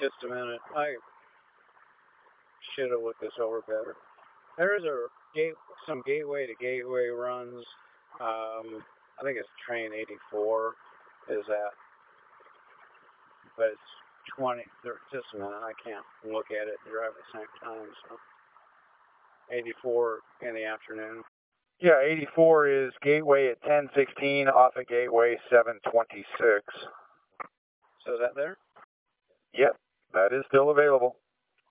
Just a minute. I should have looked this over better. There's some gateway to gateway runs. I think it's train 84 is that, but it's 20. Just a minute. I can't look at it and drive at the same time. So 84 in the afternoon. Yeah, 84 is gateway at 10:16 off of gateway 726. So is that there? Yep, that is still available.